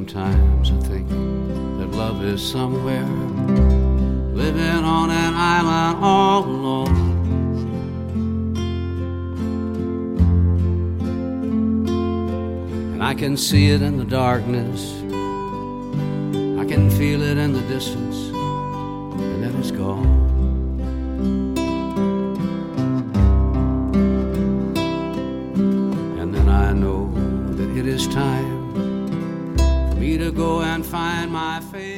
Sometimes I think that love is somewhere, living on an island all alone. And I can see it in the darkness, I can feel it in the distance, and then it's gone. And then I know that it is time for me to go and find my fate.